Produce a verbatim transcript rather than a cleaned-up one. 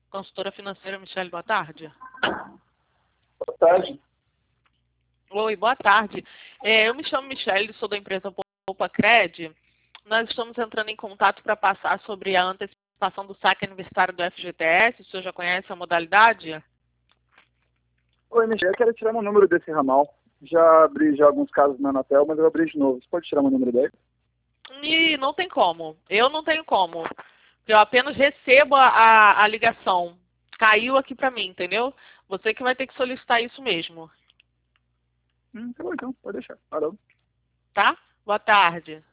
Consultora financeira, Michele, boa tarde. Boa tarde. Oi, boa tarde. É, eu me chamo Michele, sou da empresa Poupacred. Nós estamos entrando em contato para passar sobre a antecipação do saque aniversário do F G T S. O senhor já conhece a modalidade? Oi, Michele, eu quero tirar meu número desse ramal. Já abri já alguns casos na Anatel, mas eu abri de novo. Você pode tirar meu número daí? E não tem como. Eu não tenho como. Eu apenas recebo a, a, a ligação. Caiu aqui para mim, entendeu? Você que vai ter que solicitar isso mesmo. Hum, tá bom então, pode deixar. Alô? Tá? Boa tarde.